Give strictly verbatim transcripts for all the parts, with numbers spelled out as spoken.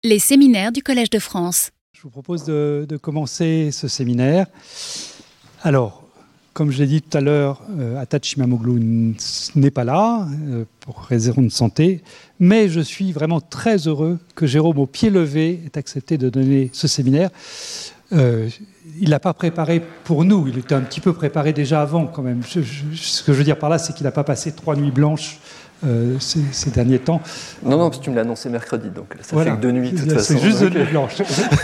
Les séminaires du Collège de France. Je vous propose de, de commencer ce séminaire. Alors, comme je l'ai dit tout à l'heure, euh, Atachi Mamoglu n'est pas là, euh, pour raison de santé, mais je suis vraiment très heureux que Jérôme, au pied levé, ait accepté de donner ce séminaire. Euh, il ne l'a pas préparé pour nous, il était un petit peu préparé déjà avant quand même. Je, je, ce que je veux dire par là, c'est qu'il n'a pas passé trois nuits blanches Euh, ces, ces derniers temps. Non, non, parce que tu me l'as annoncé mercredi, donc ça voilà. fait que deux nuits de toute façon. C'est juste deux nuits blanches.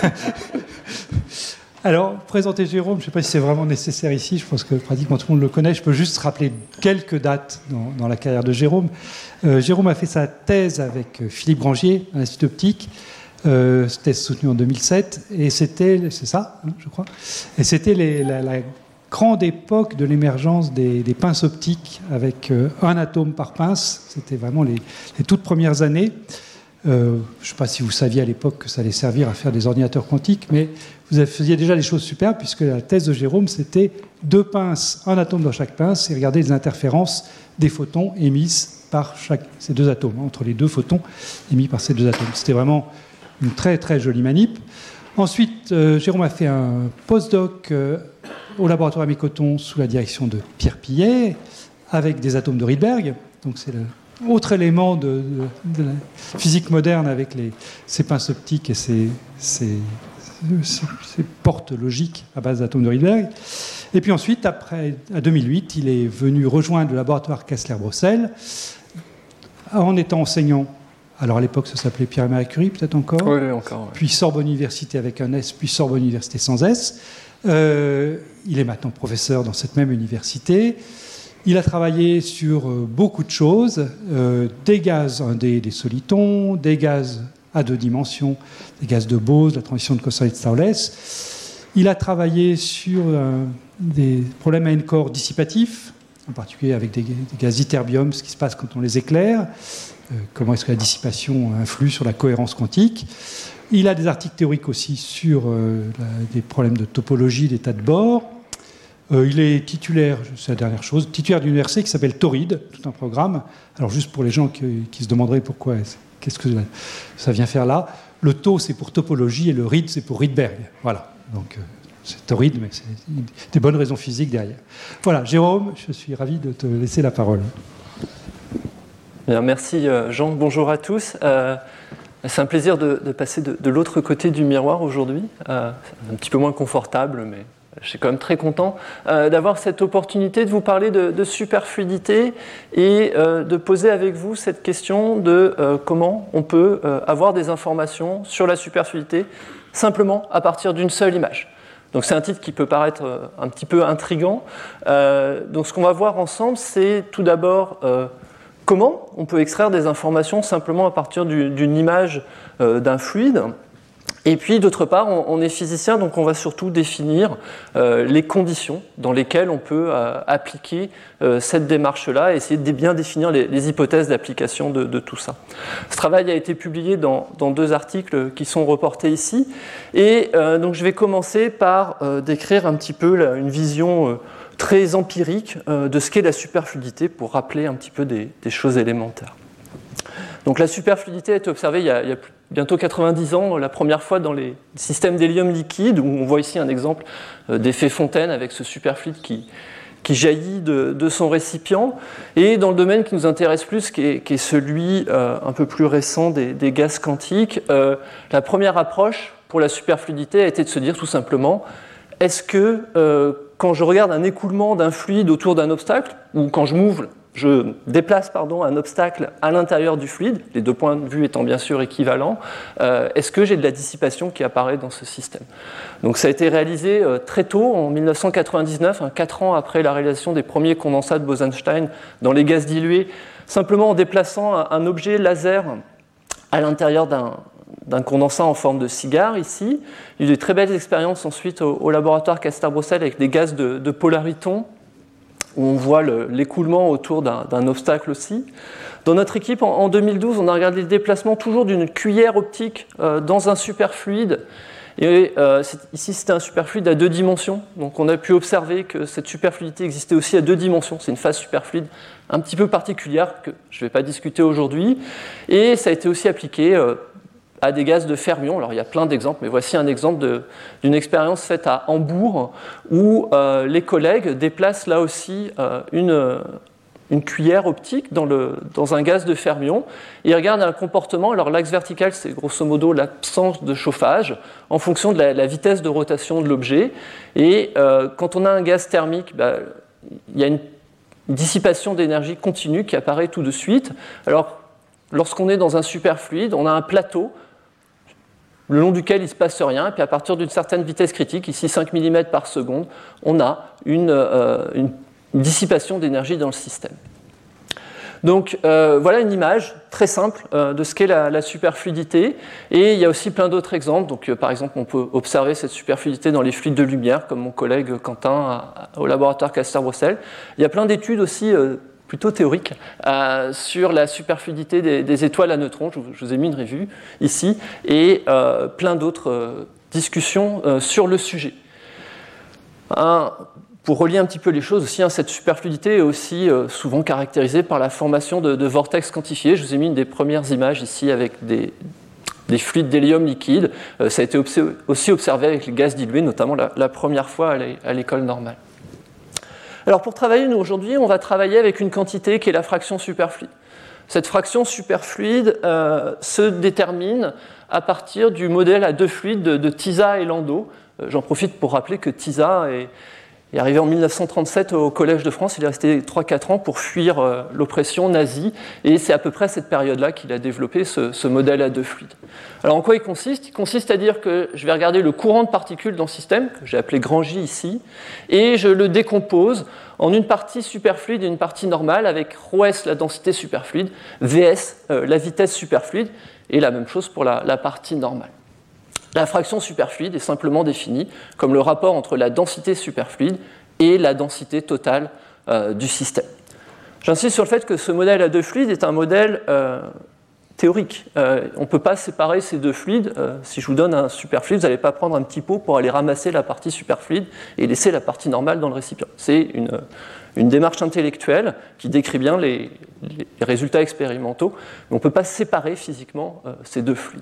Alors, présenter Jérôme, je ne sais pas si c'est vraiment nécessaire ici, je pense que pratiquement tout le monde le connaît. Je peux juste rappeler quelques dates dans, dans la carrière de Jérôme. Euh, Jérôme a fait sa thèse avec Philippe Grangier à l'Institut optique, euh, thèse soutenue en deux mille sept, et c'était, c'est ça, hein, je crois, et c'était les, la, la grande époque de l'émergence des, des pinces optiques avec euh, un atome par pince. C'était vraiment les, les toutes premières années. Euh, je ne sais pas si vous saviez à l'époque que ça allait servir à faire des ordinateurs quantiques, mais vous faisiez déjà des choses superbes, puisque la thèse de Jérôme, c'était deux pinces, un atome dans chaque pince, et regarder les interférences des photons émises par chaque, ces deux atomes, entre les deux photons émis par ces deux atomes. C'était vraiment une très très jolie manip. Ensuite, euh, Jérôme a fait un postdoc euh, au laboratoire Amécoton sous la direction de Pierre Pillet, avec des atomes de Rydberg. Donc c'est l'autre élément de, de, de la physique moderne avec les, ces pinces optiques et ces, ces, ces, ces portes logiques à base d'atomes de Rydberg. Et puis ensuite, après, à deux mille huit, il est venu rejoindre le laboratoire Kessler-Brossel en étant enseignant. Alors à l'époque, ça s'appelait Pierre-Marie Curie, peut-être encore. Oui, oui, encore. Oui. Puis Sorbonne Université avec un S, puis Sorbonne Université sans S. Euh, il est maintenant professeur dans cette même université. Il a travaillé sur euh, beaucoup de choses, euh, des gaz un D, des solitons, des gaz à deux dimensions, des gaz de Bose, la transition de Kosterlitz-Towless. Il a travaillé sur euh, des problèmes à N-core dissipatifs, en particulier avec des, des gaz ytterbium, ce qui se passe quand on les éclaire, euh, comment est-ce que la dissipation influe sur la cohérence quantique. Il a des articles théoriques aussi sur euh, la, des problèmes de topologie d'état de bord. Euh, il est titulaire, c'est la dernière chose, titulaire d'une université qui s'appelle Tauride, tout un programme. Alors juste pour les gens qui, qui se demanderaient pourquoi, qu'est-ce que ça vient faire là. Le tau, c'est pour topologie et le Ryd, c'est pour Rydberg. Voilà, donc euh, c'est Tauride, mais c'est des bonnes raisons physiques derrière. Voilà, Jérôme, je suis ravi de te laisser la parole. Bien, merci Jean, bonjour à tous. Euh, C'est un plaisir de, de passer de, de l'autre côté du miroir aujourd'hui. Euh, c'est un petit peu moins confortable, mais je suis quand même très content euh, d'avoir cette opportunité de vous parler de, de superfluidité et euh, de poser avec vous cette question de euh, comment on peut euh, avoir des informations sur la superfluidité simplement à partir d'une seule image. Donc c'est un titre qui peut paraître euh, un petit peu intriguant. Euh, donc ce qu'on va voir ensemble, c'est tout d'abord euh, comment on peut extraire des informations simplement à partir du, d'une image euh, d'un fluide. Et puis, d'autre part, on, on est physicien, donc on va surtout définir euh, les conditions dans lesquelles on peut euh, appliquer euh, cette démarche-là et essayer de bien définir les, les hypothèses d'application de, de tout ça. Ce travail a été publié dans, dans deux articles qui sont reportés ici. Et euh, donc, je vais commencer par euh, décrire un petit peu là, une vision... Euh, très empirique euh, de ce qu'est la superfluidité pour rappeler un petit peu des, des choses élémentaires. Donc la superfluidité a été observée il y a, il y a bientôt quatre-vingt-dix ans, la première fois dans les systèmes d'hélium liquide, où on voit ici un exemple euh, d'effet Fontaine avec ce superfluide qui, qui jaillit de, de son récipient. Et dans le domaine qui nous intéresse plus, qui est, qui est celui euh, un peu plus récent des, des gaz quantiques, euh, la première approche pour la superfluidité a été de se dire tout simplement, est-ce que euh, quand je regarde un écoulement d'un fluide autour d'un obstacle, ou quand je m'ouvre, je déplace pardon, un obstacle à l'intérieur du fluide, les deux points de vue étant bien sûr équivalents, euh, est-ce que j'ai de la dissipation qui apparaît dans ce système ? Donc ça a été réalisé euh, très tôt, en dix-neuf cent quatre-vingt-dix-neuf, hein, quatre ans après la réalisation des premiers condensats de Bose-Einstein dans les gaz dilués, simplement en déplaçant un, un objet laser à l'intérieur d'un... d'un condensat en forme de cigare ici. Il y a eu de très belles expériences ensuite au, au laboratoire Kessler-Brossel avec des gaz de, de polariton où on voit le, l'écoulement autour d'un, d'un obstacle aussi. Dans notre équipe, en, en deux mille douze, on a regardé le déplacement toujours d'une cuillère optique euh, dans un superfluide. Et euh, c'est, ici, c'était un superfluide à deux dimensions. Donc on a pu observer que cette superfluidité existait aussi à deux dimensions. C'est une phase superfluide un petit peu particulière que je ne vais pas discuter aujourd'hui. Et ça a été aussi appliqué euh, à des gaz de fermions. Alors il y a plein d'exemples, mais voici un exemple de, d'une expérience faite à Hambourg où euh, les collègues déplacent là aussi euh, une, une cuillère optique dans, le, dans un gaz de fermion. Ils regardent un comportement. Alors l'axe vertical, c'est grosso modo l'absence de chauffage en fonction de la, la vitesse de rotation de l'objet. Et euh, quand on a un gaz thermique, bah, il y a une dissipation d'énergie continue qui apparaît tout de suite. Alors lorsqu'on est dans un superfluide, on a un plateau le long duquel il ne se passe rien, et puis à partir d'une certaine vitesse critique, ici cinq millimètres par seconde, on a une, euh, une dissipation d'énergie dans le système. Donc euh, voilà une image très simple euh, de ce qu'est la, la superfluidité, et il y a aussi plein d'autres exemples. Donc, euh, par exemple, on peut observer cette superfluidité dans les fluides de lumière, comme mon collègue Quentin à, à, au laboratoire Caster-Bruxelles. Il y a plein d'études aussi euh, plutôt théorique, euh, sur la superfluidité des, des étoiles à neutrons. Je, je vous ai mis une revue ici, et euh, plein d'autres euh, discussions euh, sur le sujet. Un, pour relier un petit peu les choses aussi, hein, cette superfluidité est aussi euh, souvent caractérisée par la formation de, de vortex quantifiés. Je vous ai mis une des premières images ici avec des, des fluides d'hélium liquide. Euh, ça a été obs- aussi observé avec les gaz dilués, notamment la, la première fois à, l'é- à l'école normale. Alors pour travailler, nous aujourd'hui, on va travailler avec une quantité qui est la fraction superfluide. Cette fraction superfluide euh, se détermine à partir du modèle à deux fluides de, de Tisa et Landau. Euh, j'en profite pour rappeler que Tisa est, est arrivé en mille neuf cent trente-sept au Collège de France. Il est resté trois à quatre ans pour fuir euh, l'oppression nazie, et c'est à peu près cette période-là qu'il a développé ce, ce modèle à deux fluides. Alors en quoi il consiste ? Il consiste à dire que je vais regarder le courant de particules dans le système, que j'ai appelé grand J ici, et je le décompose en une partie superfluide et une partie normale, avec ρS la densité superfluide, Vs euh, la vitesse superfluide, et la même chose pour la, la partie normale. La fraction superfluide est simplement définie comme le rapport entre la densité superfluide et la densité totale euh, du système. J'insiste sur le fait que ce modèle à deux fluides est un modèle euh, théorique. Euh, on ne peut pas séparer ces deux fluides. Euh, si je vous donne un superfluide, vous n'allez pas prendre un petit pot pour aller ramasser la partie superfluide et laisser la partie normale dans le récipient. C'est une, une démarche intellectuelle qui décrit bien les, les résultats expérimentaux, mais on ne peut pas séparer physiquement euh, ces deux fluides.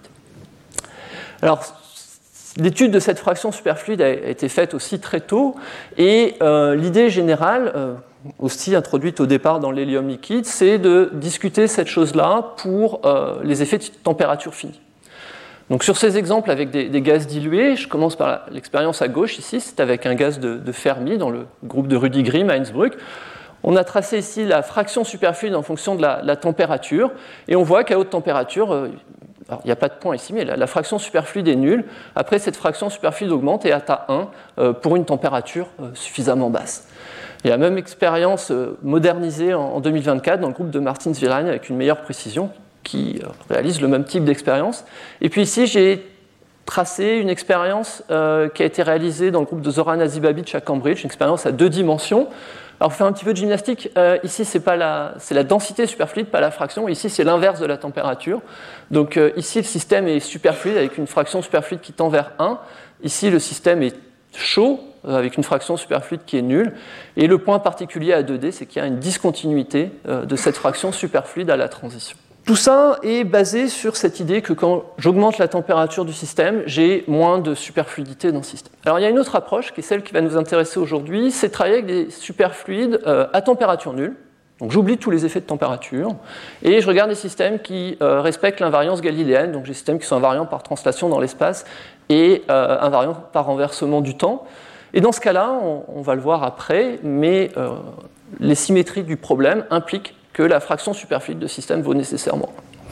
Alors, l'étude de cette fraction superfluide a été faite aussi très tôt, et euh, l'idée générale, euh, aussi introduite au départ dans l'hélium liquide, c'est de discuter cette chose-là pour euh, les effets de température finie. Donc sur ces exemples avec des, des gaz dilués, je commence par la, l'expérience à gauche ici, c'est avec un gaz de, de Fermi dans le groupe de Rudi Grimm à Innsbruck. On a tracé ici la fraction superfluide en fonction de la, la température, et on voit qu'à haute température, euh, alors, il n'y a pas de point ici, mais la, la fraction superfluide est nulle. Après, cette fraction superfluide augmente et atteint un euh, pour une température euh, suffisamment basse. Il y a la même expérience euh, modernisée en, en deux mille vingt-quatre dans le groupe de Martins-Villain avec une meilleure précision qui euh, réalise le même type d'expérience. Et puis ici, j'ai tracé une expérience euh, qui a été réalisée dans le groupe de Zoran Azibabic à Cambridge, une expérience à deux dimensions. Alors, pour faire un petit peu de gymnastique, euh, ici, c'est, pas la, c'est la densité superfluide, pas la fraction. Ici, c'est l'inverse de la température. Donc, euh, ici, le système est superfluide avec une fraction superfluide qui tend vers un. Ici, le système est chaud euh, avec une fraction superfluide qui est nulle. Et le point particulier à deux D, c'est qu'il y a une discontinuité euh, de cette fraction superfluide à la transition. Tout ça est basé sur cette idée que quand j'augmente la température du système, j'ai moins de superfluidité dans le système. Alors il y a une autre approche qui est celle qui va nous intéresser aujourd'hui, c'est de travailler avec des superfluides euh, à température nulle. Donc j'oublie tous les effets de température et je regarde des systèmes qui euh, respectent l'invariance galiléenne, donc des systèmes qui sont invariants par translation dans l'espace et euh, invariants par renversement du temps. Et dans ce cas-là, on, on va le voir après, mais euh, les symétries du problème impliquent que la fraction superfluide de système vaut nécessairement.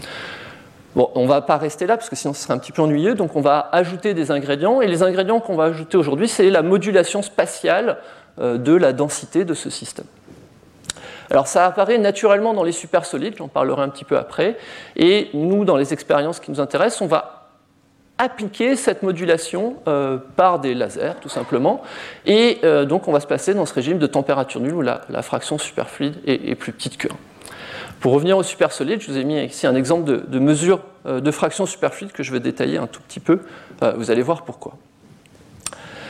Bon, on ne va pas rester là, parce que sinon ce serait un petit peu ennuyeux, donc on va ajouter des ingrédients, et les ingrédients qu'on va ajouter aujourd'hui, c'est la modulation spatiale euh, de la densité de ce système. Alors ça apparaît naturellement dans les supersolides, j'en parlerai un petit peu après, et nous, dans les expériences qui nous intéressent, on va appliquer cette modulation euh, par des lasers, tout simplement, et euh, donc on va se placer dans ce régime de température nulle où la, la fraction superfluide est, est plus petite que un. Pour revenir au supersolide, je vous ai mis ici un exemple de, de mesure euh, de fraction superfluide que je vais détailler un tout petit peu, euh, vous allez voir pourquoi.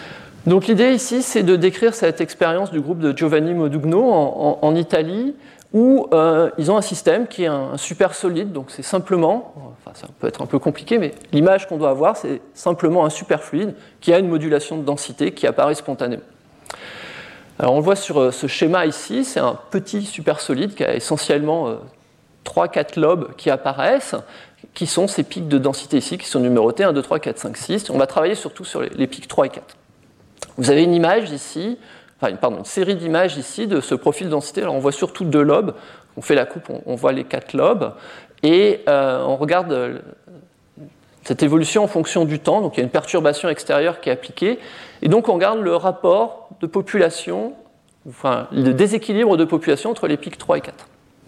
Donc l'idée ici, c'est de décrire cette expérience du groupe de Giovanni Modugno en, en, en Italie, où euh, ils ont un système qui est un, un super solide, donc c'est simplement, enfin ça peut être un peu compliqué, mais l'image qu'on doit avoir, c'est simplement un superfluide qui a une modulation de densité qui apparaît spontanément. Alors on le voit sur euh, ce schéma ici, c'est un petit supersolide qui a essentiellement euh, trois quatre lobes qui apparaissent, qui sont ces pics de densité ici, qui sont numérotés un, deux, trois, quatre, cinq, six. On va travailler surtout sur les, les pics trois et quatre. Vous avez une image ici, enfin, pardon, une série d'images ici de ce profil de densité. Alors on voit surtout deux lobes. On fait la coupe, on, on voit les quatre lobes. Et euh, on regarde euh, cette évolution en fonction du temps. Donc il y a une perturbation extérieure qui est appliquée. Et donc on regarde le rapport de population, enfin le déséquilibre de population entre les pics trois et quatre.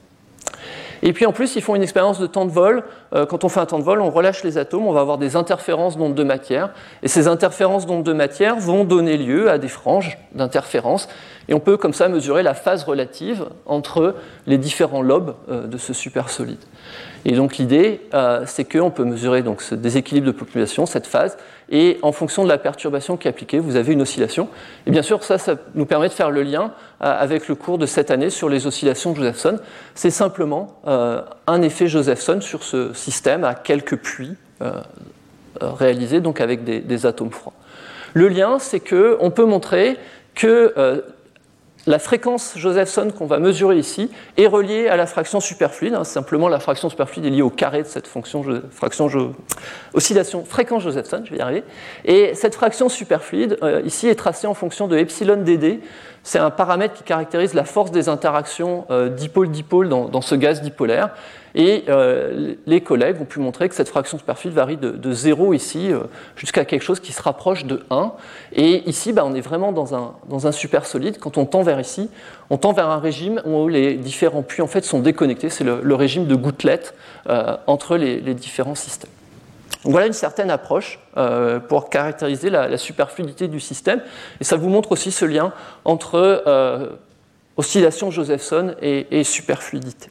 Et puis en plus, ils font une expérience de temps de vol. Euh, quand on fait un temps de vol, on relâche les atomes, on va avoir des interférences d'ondes de matière. Et ces interférences d'ondes de matière vont donner lieu à des franges d'interférences. Et on peut comme ça mesurer la phase relative entre les différents lobes euh, de ce supersolide. Et donc l'idée, euh, c'est qu'on peut mesurer donc, ce déséquilibre de population, cette phase, et en fonction de la perturbation qui est appliquée, vous avez une oscillation. Et bien sûr, ça, ça nous permet de faire le lien euh, avec le cours de cette année sur les oscillations de Josephson. C'est simplement euh, un effet Josephson sur ce système à quelques pluies euh, réalisées donc avec des, des atomes froids. Le lien, c'est qu'on peut montrer que euh, la fréquence Josephson qu'on va mesurer ici est reliée à la fraction superfluide. Hein, simplement, la fraction superfluide est liée au carré de cette fonction fraction oscillation fréquence Josephson, je vais y arriver. Et cette fraction superfluide, euh, ici, est tracée en fonction de epsilon dd. C'est un paramètre qui caractérise la force des interactions euh, dipôle-dipôle dans, dans ce gaz dipolaire. Et euh, les collègues ont pu montrer que cette fraction superfluide varie de, de zéro ici euh, jusqu'à quelque chose qui se rapproche de un. Et ici, bah, on est vraiment dans un, dans un supersolide. Quand on tend vers ici, on tend vers un régime où les différents puits en fait, sont déconnectés. C'est le, le régime de gouttelette euh, entre les, les différents systèmes. Donc voilà une certaine approche euh, pour caractériser la, la superfluidité du système. Et ça vous montre aussi ce lien entre euh, oscillation Josephson et, et superfluidité.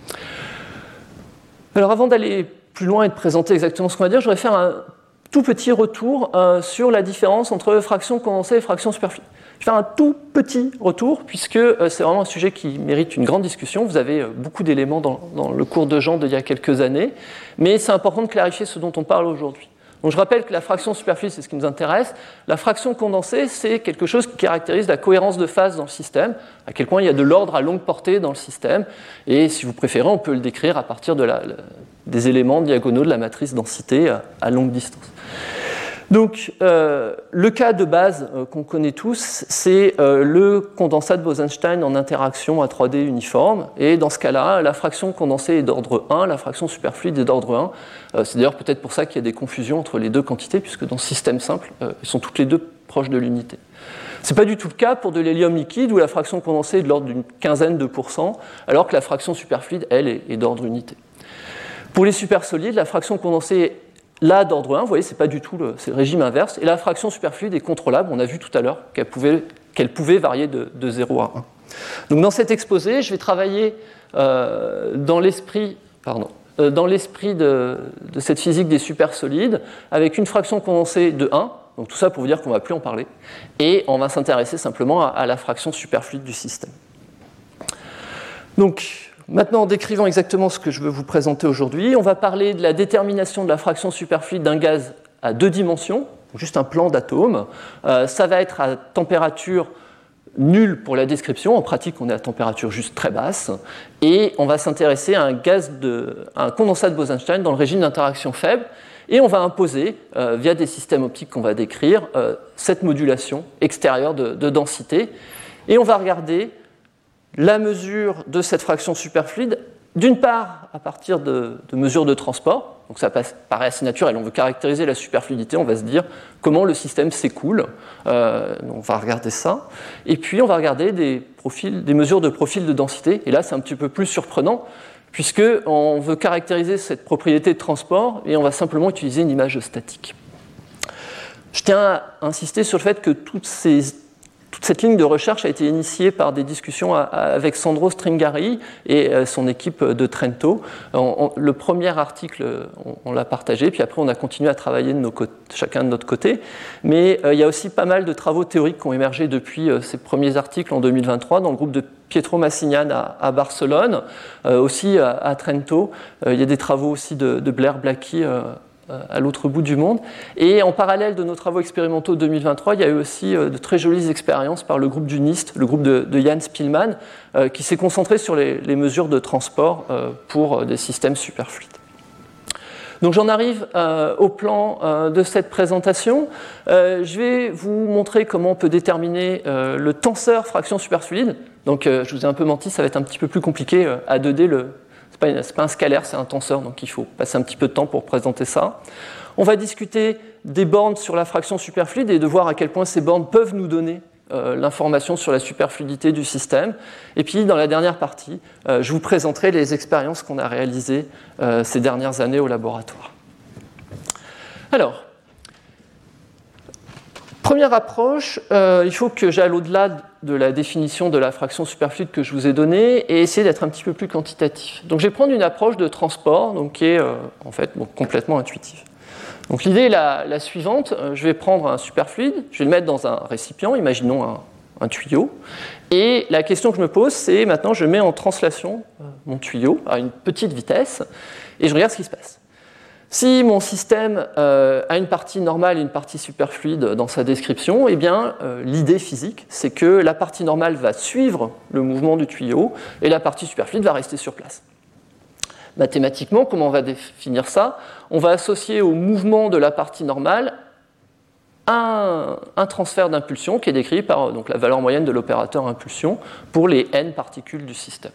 Alors avant d'aller plus loin et de présenter exactement ce qu'on va dire, je voudrais faire un tout petit retour euh, sur la différence entre fraction condensée et fraction superfluide. Je vais faire un tout petit retour puisque euh, c'est vraiment un sujet qui mérite une grande discussion. Vous avez euh, beaucoup d'éléments dans, dans le cours de Jean d'il y a quelques années, mais c'est important de clarifier ce dont on parle aujourd'hui. Donc je rappelle que la fraction superfluide, c'est ce qui nous intéresse. La fraction condensée, c'est quelque chose qui caractérise la cohérence de phase dans le système, à quel point il y a de l'ordre à longue portée dans le système. Et si vous préférez, on peut le décrire à partir de la, la, des éléments diagonaux de la matrice densité à, à longue distance. Donc euh, le cas de base euh, qu'on connaît tous, c'est euh, le condensat de Bose-Einstein en interaction à trois D uniforme. Et dans ce cas-là, la fraction condensée est d'ordre un, la fraction superfluide est d'ordre un. Euh, c'est d'ailleurs peut-être pour ça qu'il y a des confusions entre les deux quantités, puisque dans ce système simple, euh, elles sont toutes les deux proches de l'unité. Ce n'est pas du tout le cas pour de l'hélium liquide, où la fraction condensée est de l'ordre d'une quinzaine de pourcents, alors que la fraction superfluide, elle, est, est d'ordre unité. Pour les supersolides, la fraction condensée est là d'ordre un, vous voyez, c'est pas du tout le, c'est le régime inverse, et la fraction superfluide est contrôlable, on a vu tout à l'heure qu'elle pouvait, qu'elle pouvait varier de, de zéro à un. Donc dans cet exposé, je vais travailler euh, dans l'esprit, pardon, euh, dans l'esprit de, de cette physique des supersolides, avec une fraction condensée de un, donc tout ça pour vous dire qu'on ne va plus en parler, et on va s'intéresser simplement à, à la fraction superfluide du système. Donc, maintenant, en décrivant exactement ce que je veux vous présenter aujourd'hui, on va parler de la détermination de la fraction superfluide d'un gaz à deux dimensions, juste un plan d'atomes. Euh, ça va être à température nulle pour la description. En pratique, on est à température juste très basse. Et on va s'intéresser à un gaz de, à un condensat de Bose-Einstein dans le régime d'interaction faible. Et on va imposer, euh, via des systèmes optiques qu'on va décrire, euh, cette modulation extérieure de, de densité. Et on va regarder la mesure de cette fraction superfluide, d'une part à partir de, de mesures de transport, donc ça passe, paraît assez naturel, on veut caractériser la superfluidité, on va se dire comment le système s'écoule, euh, on va regarder ça, et puis on va regarder des, profils, des mesures de profil de densité, et là c'est un petit peu plus surprenant, puisqu'on veut caractériser cette propriété de transport, et on va simplement utiliser une image statique. Je tiens à insister sur le fait que toutes ces Toute cette ligne de recherche a été initiée par des discussions avec Sandro Stringari et son équipe de Trento. On, on, le premier article, on, on l'a partagé, puis après on a continué à travailler de nos côtés, chacun de notre côté. Mais euh, il y a aussi pas mal de travaux théoriques qui ont émergé depuis euh, ces premiers articles en deux mille vingt-trois dans le groupe de Pietro Massignan à, à Barcelone, euh, aussi à, à Trento. Euh, il y a des travaux aussi de, de Blair Blackie euh, à l'autre bout du monde. Et en parallèle de nos travaux expérimentaux deux mille vingt-trois, il y a eu aussi euh, de très jolies expériences par le groupe du NIST, le groupe de, de Jan Spillmann, euh, qui s'est concentré sur les, les mesures de transport euh, pour euh, des systèmes superfluides. Donc j'en arrive euh, au plan euh, de cette présentation. Euh, je vais vous montrer comment on peut déterminer euh, le tenseur fraction superfluide. Donc euh, je vous ai un peu menti, ça va être un petit peu plus compliqué. Euh, à deux D, le, c'est pas, une, c'est pas un scalaire, c'est un tenseur, donc il faut passer un petit peu de temps pour présenter ça. On va discuter des bornes sur la fraction superfluide et de voir à quel point ces bornes peuvent nous donner euh, l'information sur la superfluidité du système. Et puis dans la dernière partie, euh, je vous présenterai les expériences qu'on a réalisées euh, ces dernières années au laboratoire. Alors, première approche, euh, il faut que j'aille au-delà de la définition de la fraction superfluide que je vous ai donnée et essayer d'être un petit peu plus quantitatif. Donc je vais prendre une approche de transport donc, qui est euh, en fait bon, complètement intuitive. Donc l'idée est la, la suivante, je vais prendre un superfluide, je vais le mettre dans un récipient, imaginons un, un tuyau, et la question que je me pose, c'est maintenant je mets en translation mon tuyau à une petite vitesse, et je regarde ce qui se passe. Si mon système euh, a une partie normale et une partie superfluide dans sa description, eh bien euh, l'idée physique, c'est que la partie normale va suivre le mouvement du tuyau, et la partie superfluide va rester sur place. Mathématiquement, comment on va définir ça? On va associer au mouvement de la partie normale un, un transfert d'impulsion qui est décrit par donc, la valeur moyenne de l'opérateur impulsion pour les n particules du système.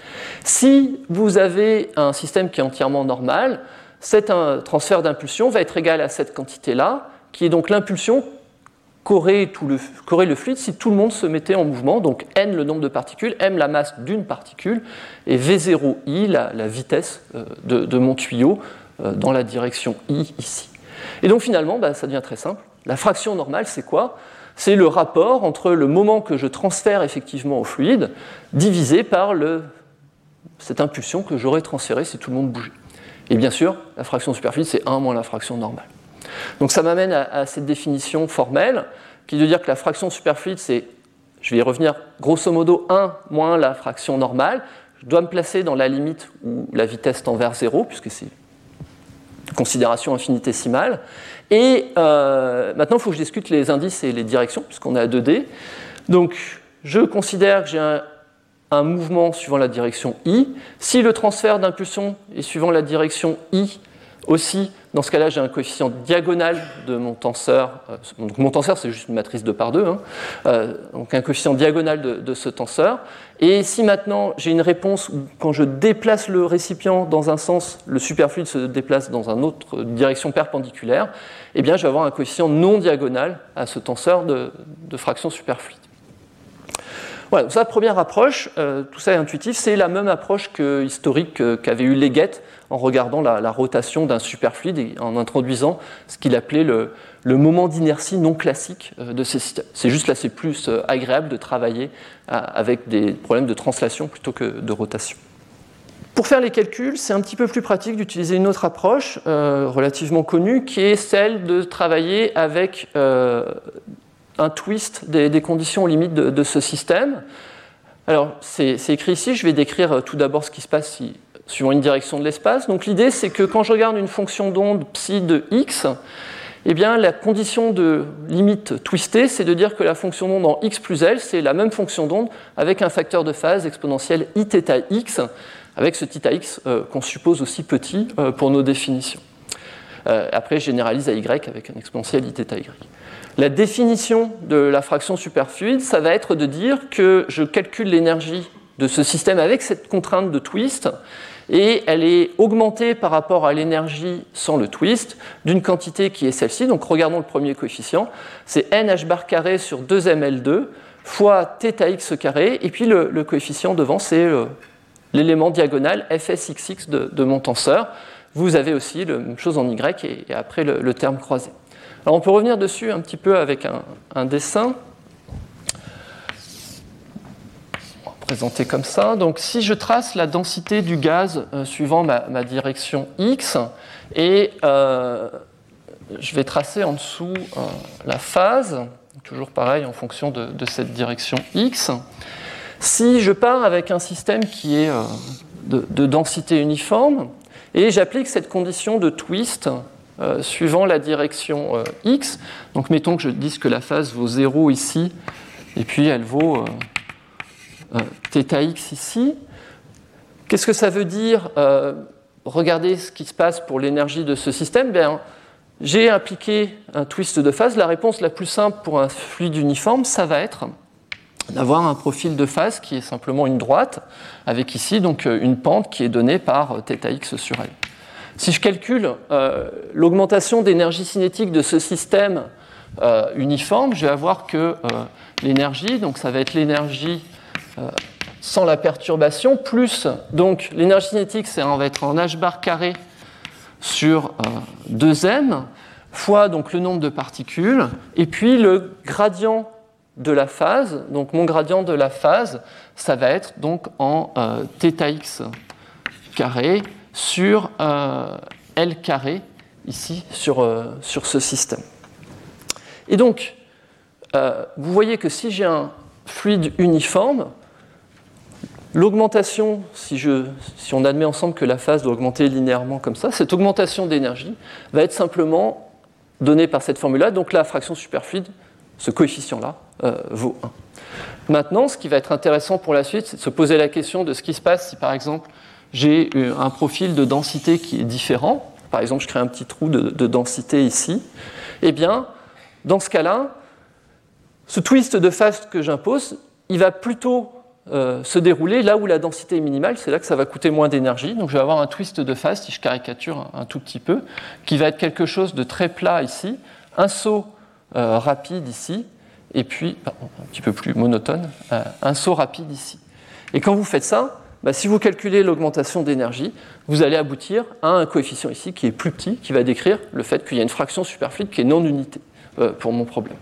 Si vous avez un système qui est entièrement normal, cet un, transfert d'impulsion va être égal à cette quantité-là, qui est donc l'impulsion qu'aurait, tout le, qu'aurait le fluide si tout le monde se mettait en mouvement, donc n le nombre de particules, m la masse d'une particule, et v zéro i la, la vitesse euh, de, de mon tuyau euh, dans la direction i ici. Et donc finalement, bah, ça devient très simple. La fraction normale, c'est quoi? C'est le rapport entre le moment que je transfère effectivement au fluide divisé par le, cette impulsion que j'aurais transférée si tout le monde bougeait. Et bien sûr, la fraction superfluide, c'est un moins la fraction normale. Donc ça m'amène à, à cette définition formelle qui veut dire que la fraction superfluide, c'est, je vais y revenir, grosso modo un moins la fraction normale. Je dois me placer dans la limite où la vitesse tend vers zéro, puisque c'est une considération infinitésimale. Et euh, maintenant, il faut que je discute les indices et les directions, puisqu'on est à deux D. Donc je considère que j'ai un, un mouvement suivant la direction i. Si le transfert d'impulsion est suivant la direction i aussi, dans ce cas-là, j'ai un coefficient diagonal de mon tenseur. Donc mon tenseur, c'est juste une matrice deux par deux. Hein. Euh, donc un coefficient diagonal de, de ce tenseur. Et si maintenant j'ai une réponse où, quand je déplace le récipient dans un sens, le superfluide se déplace dans une autre direction perpendiculaire, eh bien, je vais avoir un coefficient non diagonal à ce tenseur de, de fraction superfluide. Voilà, donc ça, première approche, euh, tout ça est intuitif, c'est la même approche que, historique euh, qu'avait eu Leggett en regardant la, la rotation d'un superfluide et en introduisant ce qu'il appelait le, le moment d'inertie non classique euh, de ces systèmes. C'est juste là, c'est plus euh, agréable de travailler euh, avec des problèmes de translation plutôt que de rotation. Pour faire les calculs, c'est un petit peu plus pratique d'utiliser une autre approche euh, relativement connue qui est celle de travailler avec euh, un twist des, des conditions limites de, de ce système. Alors, c'est, c'est écrit ici, je vais décrire tout d'abord ce qui se passe si, suivant une direction de l'espace. Donc l'idée, c'est que quand je regarde une fonction d'onde psi de x, eh bien, la condition de limite twistée, c'est de dire que la fonction d'onde en x plus L, c'est la même fonction d'onde avec un facteur de phase exponentiel i θ x, avec ce θx euh, qu'on suppose aussi petit euh, pour nos définitions. Euh, après, je généralise à y avec un exponentiel i θ y. La définition de la fraction superfluide, ça va être de dire que je calcule l'énergie de ce système avec cette contrainte de twist, et elle est augmentée par rapport à l'énergie sans le twist d'une quantité qui est celle-ci. Donc regardons le premier coefficient, c'est n h bar carré sur deux m l deux fois θx carré, et puis le, le coefficient devant, c'est le, l'élément diagonal fsxx de, de mon tenseur. Vous avez aussi la même chose en y et, et après le, le terme croisé. Alors on peut revenir dessus un petit peu avec un, un dessin. On va présenter comme ça. Donc si je trace la densité du gaz euh, suivant ma, ma direction x, et euh, je vais tracer en dessous euh, la phase, toujours pareil en fonction de, de cette direction x, Si je pars avec un système qui est euh, de, de densité uniforme, et j'applique cette condition de twist euh, suivant la direction euh, x, donc mettons que je dise que la phase vaut zéro ici, et puis elle vaut euh, euh, θx ici. Qu'est-ce que ça veut dire euh, regardez ce qui se passe pour l'énergie de ce système. Bien, j'ai appliqué un twist de phase. La réponse la plus simple pour un fluide uniforme, ça va être d'avoir un profil de phase qui est simplement une droite, avec ici donc une pente qui est donnée par θx sur L. Si je calcule euh, l'augmentation d'énergie cinétique de ce système euh, uniforme, je vais avoir que euh, l'énergie, donc ça va être l'énergie euh, sans la perturbation, plus donc l'énergie cinétique, c'est, on va être en h bar carré sur euh, deux m, fois donc le nombre de particules, et puis le gradient de la phase. Donc mon gradient de la phase, ça va être donc en euh, θx carré sur euh, L carré, ici, sur, euh, sur ce système. Et donc, euh, vous voyez que si j'ai un fluide uniforme, l'augmentation, si, je, si on admet ensemble que la phase doit augmenter linéairement comme ça, cette augmentation d'énergie va être simplement donnée par cette formule-là, donc la fraction superfluide, ce coefficient-là, euh, vaut un. Maintenant, ce qui va être intéressant pour la suite, c'est de se poser la question de ce qui se passe si, par exemple, j'ai un profil de densité qui est différent. Par exemple, je crée un petit trou de, de densité ici. Eh bien, dans ce cas-là, ce twist de phase que j'impose, il va plutôt euh, se dérouler là où la densité est minimale. C'est là que ça va coûter moins d'énergie. Donc, je vais avoir un twist de phase, si je caricature un, un tout petit peu, qui va être quelque chose de très plat ici, un saut euh, rapide ici, et puis, pardon, un petit peu plus monotone, euh, un saut rapide ici. Et quand vous faites ça, bah, si vous calculez l'augmentation d'énergie, vous allez aboutir à un coefficient ici qui est plus petit, qui va décrire le fait qu'il y a une fraction superfluide qui est non unité euh, pour mon problème.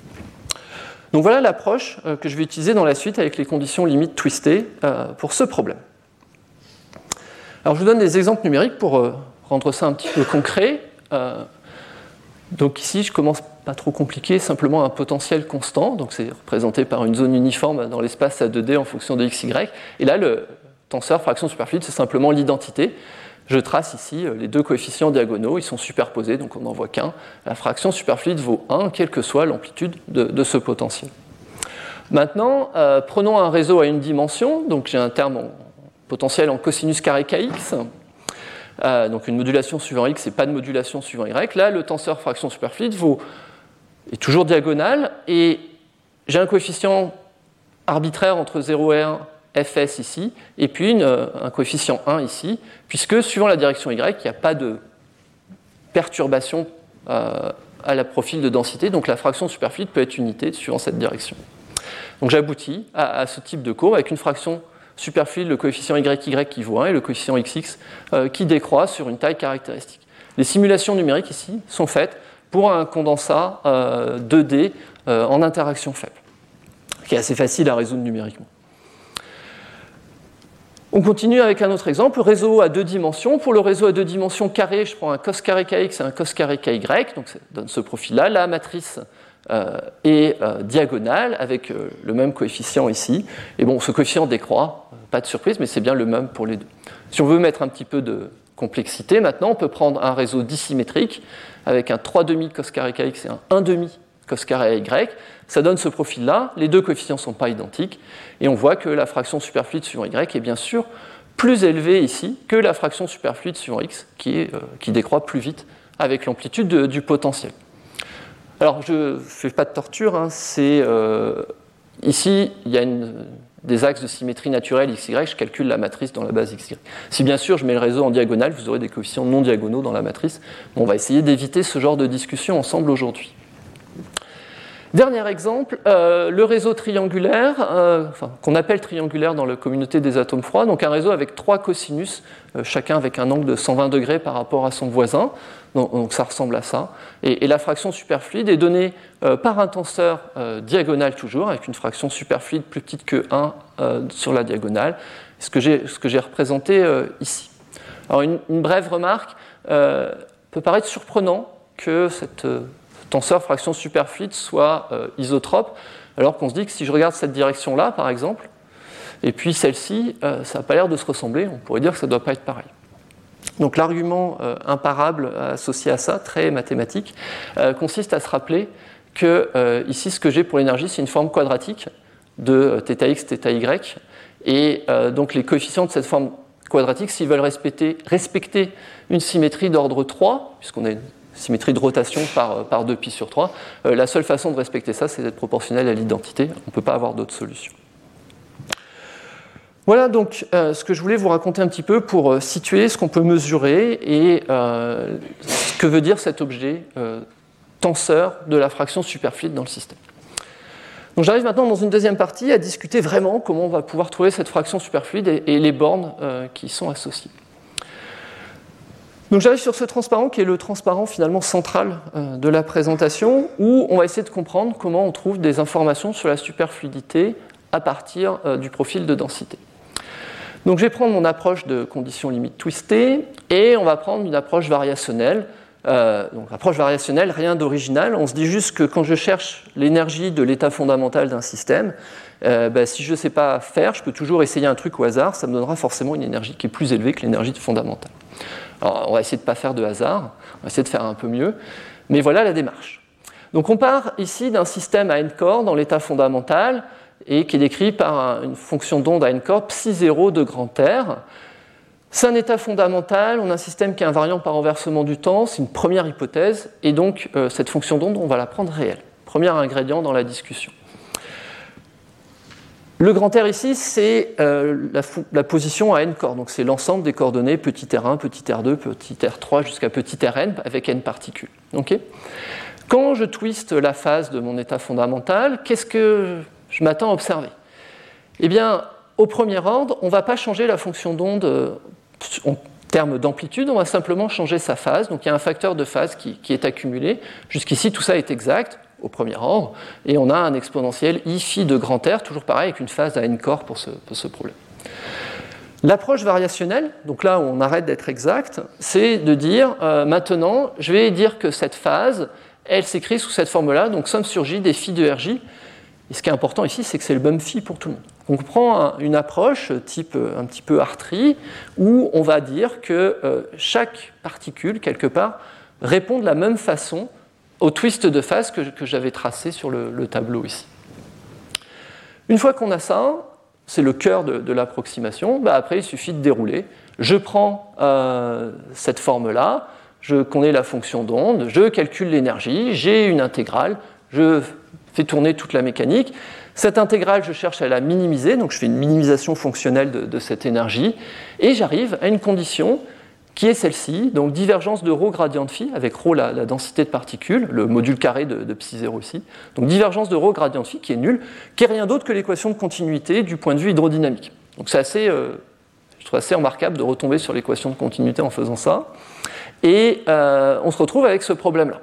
Donc voilà l'approche euh, que je vais utiliser dans la suite avec les conditions limites twistées euh, pour ce problème. Alors je vous donne des exemples numériques pour euh, rendre ça un petit peu concret. Euh, donc ici, je commence pas trop compliqué, simplement un potentiel constant, donc c'est représenté par une zone uniforme dans l'espace à deux D en fonction de x, y, et là le tenseur fraction superfluide, c'est simplement l'identité. Je trace ici les deux coefficients diagonaux, ils sont superposés, donc on n'en voit qu'un. La fraction superfluide vaut un, quelle que soit l'amplitude de, de ce potentiel. Maintenant, euh, prenons un réseau à une dimension, donc j'ai un terme en potentiel en cosinus carré kx, euh, donc une modulation suivant x et pas de modulation suivant y. Là, le tenseur fraction superfluide vaut, est toujours diagonal, et j'ai un coefficient arbitraire entre zéro et un, fs ici, et puis une, un coefficient un ici, puisque suivant la direction y, il n'y a pas de perturbation euh, à la profil de densité, donc la fraction superfluide peut être unité suivant cette direction. Donc j'aboutis à, à ce type de courbe avec une fraction superfluide, le coefficient y, y qui vaut un, et le coefficient xx euh, qui décroît sur une taille caractéristique. Les simulations numériques ici sont faites pour un condensat euh, deux D euh, en interaction faible, qui est assez facile à résoudre numériquement. On continue avec un autre exemple, réseau à deux dimensions. Pour le réseau à deux dimensions carré, je prends un cos carré kx et un cos carré ky, donc ça donne ce profil-là. La matrice euh, est euh, diagonale avec euh, le même coefficient ici. Et bon, ce coefficient décroît, pas de surprise, mais c'est bien le même pour les deux. Si on veut mettre un petit peu de complexité, maintenant, on peut prendre un réseau dissymétrique avec un trois demi cos carré kx et un un demi cos carré y. Ça donne ce profil-là, les deux coefficients ne sont pas identiques, et on voit que la fraction superfluide suivant y est bien sûr plus élevée ici que la fraction superfluide suivant x, qui, est, euh, qui décroît plus vite avec l'amplitude de, du potentiel. Alors je ne fais pas de torture, hein, c'est, euh, ici il y a une, des axes de symétrie naturelle x y, je calcule la matrice dans la base x y. Si bien sûr je mets le réseau en diagonale, vous aurez des coefficients non diagonaux dans la matrice. Bon, on va essayer d'éviter ce genre de discussion ensemble aujourd'hui. Dernier exemple, euh, le réseau triangulaire, euh, enfin, qu'on appelle triangulaire dans la communauté des atomes froids, donc un réseau avec trois cosinus, euh, chacun avec un angle de cent vingt degrés par rapport à son voisin, donc, donc ça ressemble à ça, et, et la fraction superfluide est donnée euh, par un tenseur euh, diagonal toujours, avec une fraction superfluide plus petite que un euh, sur la diagonale, ce que j'ai, ce que j'ai représenté euh, ici. Alors une, une brève remarque, euh, peut paraître surprenant que cette euh, tenseur fraction superfluide soit euh, isotrope, alors qu'on se dit que si je regarde cette direction-là, par exemple, et puis celle-ci, euh, ça n'a pas l'air de se ressembler, on pourrait dire que ça ne doit pas être pareil. Donc l'argument euh, imparable associé à ça, très mathématique, euh, consiste à se rappeler que euh, ici, ce que j'ai pour l'énergie, c'est une forme quadratique de θx, θy, et euh, donc les coefficients de cette forme quadratique, s'ils veulent respecter, respecter une symétrie d'ordre trois, puisqu'on a une symétrie de rotation par, par deux pi sur trois, euh, la seule façon de respecter ça, c'est d'être proportionnel à l'identité. On ne peut pas avoir d'autre solution. Voilà donc euh, ce que je voulais vous raconter un petit peu pour euh, situer ce qu'on peut mesurer et euh, ce que veut dire cet objet euh, tenseur de la fraction superfluide dans le système. Donc j'arrive maintenant dans une deuxième partie à discuter vraiment comment on va pouvoir trouver cette fraction superfluide et, et les bornes euh, qui y sont associées. Donc j'arrive sur ce transparent qui est le transparent finalement central euh, de la présentation, où on va essayer de comprendre comment on trouve des informations sur la superfluidité à partir euh, du profil de densité. Donc je vais prendre mon approche de conditions limites twistées et on va prendre une approche variationnelle. Euh, donc approche variationnelle, rien d'original. On se dit juste que quand je cherche l'énergie de l'état fondamental d'un système, euh, ben, si je ne sais pas faire, je peux toujours essayer un truc au hasard, ça me donnera forcément une énergie qui est plus élevée que l'énergie fondamentale. Alors on va essayer de ne pas faire de hasard, on va essayer de faire un peu mieux, mais voilà la démarche. Donc on part ici d'un système à n corps dans l'état fondamental, et qui est décrit par une fonction d'onde à n corps, psi zéro de grand R. C'est un état fondamental, on a un système qui est invariant par renversement du temps, c'est une première hypothèse, et donc euh, cette fonction d'onde, on va la prendre réelle. Premier ingrédient dans la discussion. Le grand R ici, c'est euh, la, la position à n corps, donc c'est l'ensemble des coordonnées petit r un, petit r deux, petit r trois jusqu'à petit rn avec n particules. Okay. Quand je twiste la phase de mon état fondamental, qu'est-ce que je m'attends à observer? Eh bien, au premier ordre, on ne va pas changer la fonction d'onde euh, en termes d'amplitude, on va simplement changer sa phase. Donc il y a un facteur de phase qui, qui est accumulé. Jusqu'ici, tout ça est exact au premier ordre. Et on a un exponentiel I phi de grand R, toujours pareil, avec une phase à n corps pour ce, pour ce problème. L'approche variationnelle, donc là où on arrête d'être exact, c'est de dire, euh, maintenant, je vais dire que cette phase, elle s'écrit sous cette forme-là, donc somme sur J des phi de R J. Et ce qui est important ici, c'est que c'est le même phi pour tout le monde. On prend une approche type un petit peu Hartree, où on va dire que euh, chaque particule, quelque part, répond de la même façon au twist de phase que, que j'avais tracé sur le, le tableau ici. Une fois qu'on a ça, c'est le cœur de, de l'approximation, bah après il suffit de dérouler. Je prends euh, cette forme-là, je connais la fonction d'onde, je calcule l'énergie, j'ai une intégrale, je fais tourner toute la mécanique. Cette intégrale, je cherche à la minimiser, donc je fais une minimisation fonctionnelle de, de cette énergie, et j'arrive à une condition qui est celle-ci, donc divergence de ρ gradient de phi, avec ρ la, la densité de particules, le module carré de, de psi zéro ici, donc divergence de ρ gradient de phi qui est nulle, qui est rien d'autre que l'équation de continuité du point de vue hydrodynamique. Donc c'est assez, euh, je trouve assez remarquable de retomber sur l'équation de continuité en faisant ça, et euh, on se retrouve avec ce problème-là.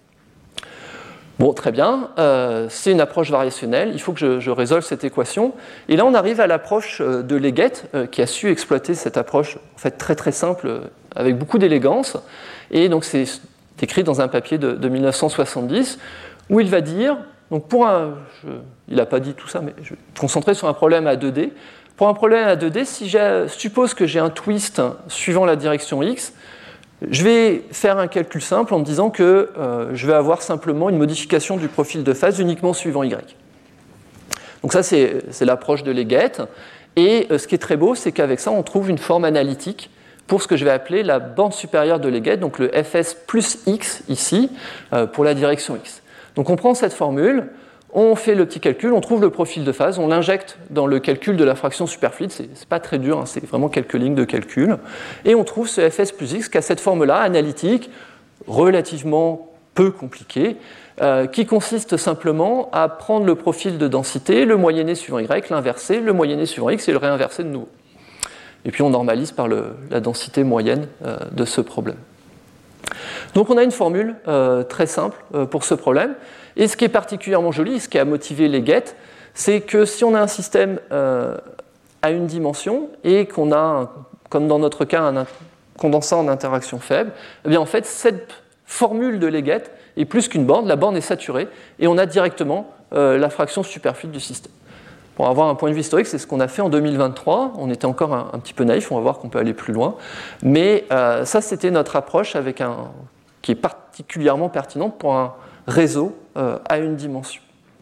Bon, très bien, euh, c'est une approche variationnelle, il faut que je, je résolve cette équation. Et là, on arrive à l'approche de Leggett, euh, qui a su exploiter cette approche en fait, très très simple, euh, avec beaucoup d'élégance. Et donc, c'est écrit dans un papier de, de mille neuf cent soixante-dix, où il va dire, donc pour un, je, il n'a pas dit tout ça, mais je vais me concentrer sur un problème à deux D. Pour un problème à deux D, si je suppose que j'ai un twist suivant la direction X, je vais faire un calcul simple en me disant que euh, je vais avoir simplement une modification du profil de phase uniquement suivant Y. Donc ça, c'est, c'est l'approche de Leggett. Et euh, ce qui est très beau, c'est qu'avec ça, on trouve une forme analytique pour ce que je vais appeler la bande supérieure de Leggett, donc le F S plus X ici, euh, pour la direction X. Donc on prend cette formule, on fait le petit calcul, on trouve le profil de phase, on l'injecte dans le calcul de la fraction superfluide, c'est, c'est pas très dur, hein, c'est vraiment quelques lignes de calcul, et on trouve ce F S plus X qui a cette forme-là, analytique, relativement peu compliquée, euh, qui consiste simplement à prendre le profil de densité, le moyenner suivant Y, l'inverser, le moyenner suivant X et le réinverser de nouveau. Et puis on normalise par le, la densité moyenne euh, de ce problème. Donc on a une formule euh, très simple euh, pour ce problème. Et ce qui est particulièrement joli, ce qui a motivé Leggett, c'est que si on a un système euh, à une dimension et qu'on a, un, comme dans notre cas, un condensat en interaction faible, eh bien en fait cette formule de Leggett est plus qu'une bande, la bande est saturée et on a directement euh, la fraction superfluide du système. pour avoir un point de vue historique, c'est ce qu'on a fait en deux mille vingt-trois. On était encore un, un petit peu naïf, on va voir qu'on peut aller plus loin. Mais euh, ça, c'était notre approche avec un, qui est particulièrement pertinente pour un réseau euh, à une dimension.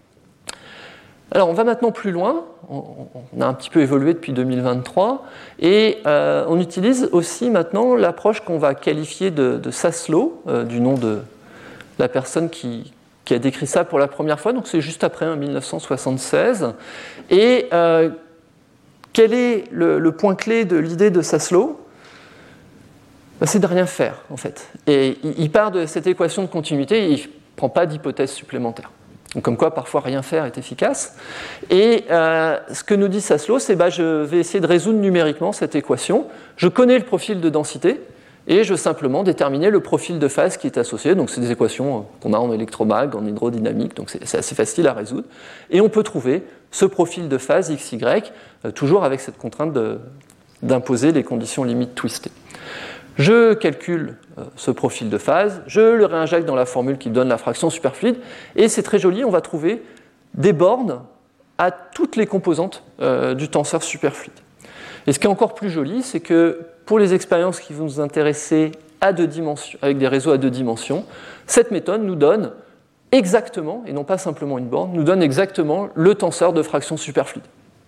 Alors, on va maintenant plus loin. On, on a un petit peu évolué depuis deux mille vingt-trois. Et euh, on utilise aussi maintenant l'approche qu'on va qualifier de, de Saslow, euh, du nom de la personne qui... qui a décrit ça pour la première fois, donc c'est juste après, hein, mille neuf cent soixante-seize. Et euh, quel est le, le point clé de l'idée de Saslow ? Ben, c'est de rien faire, en fait. Et il, il part de cette équation de continuité, et il ne prend pas d'hypothèse supplémentaire. Donc, comme quoi, parfois, rien faire est efficace. Et euh, ce que nous dit Saslow, c'est ben, je vais essayer de résoudre numériquement cette équation. Je connais le profil de densité, et je veux simplement déterminer le profil de phase qui est associé. Donc, c'est des équations qu'on a en électromag, en hydrodynamique, donc c'est, c'est assez facile à résoudre. Et on peut trouver ce profil de phase X Y, euh, toujours avec cette contrainte de, d'imposer les conditions limites twistées. Je calcule euh, ce profil de phase, je le réinjecte dans la formule qui donne la fraction superfluide, et c'est très joli, on va trouver des bornes à toutes les composantes euh, du tenseur superfluide. Et ce qui est encore plus joli, c'est que pour les expériences qui vont nous intéresser à deux dimensions, avec des réseaux à deux dimensions, cette méthode nous donne exactement, et non pas simplement une borne, nous donne exactement le tenseur de fraction superfluide.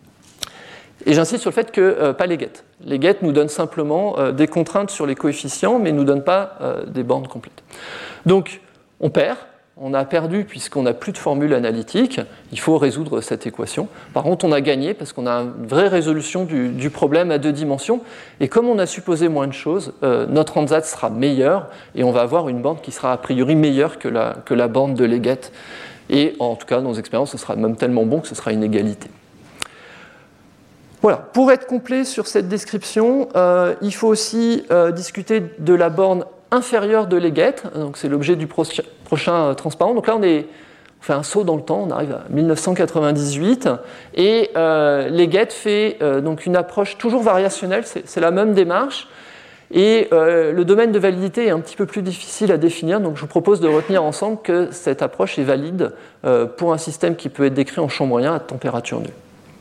Et j'insiste sur le fait que, euh, pas les guettes. Les guettes nous donnent simplement euh, des contraintes sur les coefficients, mais ne nous donnent pas euh, des bornes complètes. Donc, on perd. On a perdu puisqu'on n'a plus de formule analytique. Il faut résoudre cette équation. Par contre, on a gagné parce qu'on a une vraie résolution du, du problème à deux dimensions. Et comme on a supposé moins de choses, euh, notre ansatz sera meilleur et on va avoir une borne qui sera a priori meilleure que la, que la borne de Leggett. Et en tout cas, dans nos expériences, ce sera même tellement bon que ce sera une égalité. Voilà. Pour être complet sur cette description, euh, il faut aussi euh, discuter de la borne inférieure de Leggett, donc c'est l'objet du pro- prochain euh, transparent. Donc là, on, est, on fait un saut dans le temps, on arrive à mille neuf cent quatre-vingt-dix-huit, et euh, Leggett fait euh, donc une approche toujours variationnelle, c'est, c'est la même démarche, et euh, le domaine de validité est un petit peu plus difficile à définir, donc je vous propose de retenir ensemble que cette approche est valide euh, pour un système qui peut être décrit en champ moyen à température nulle.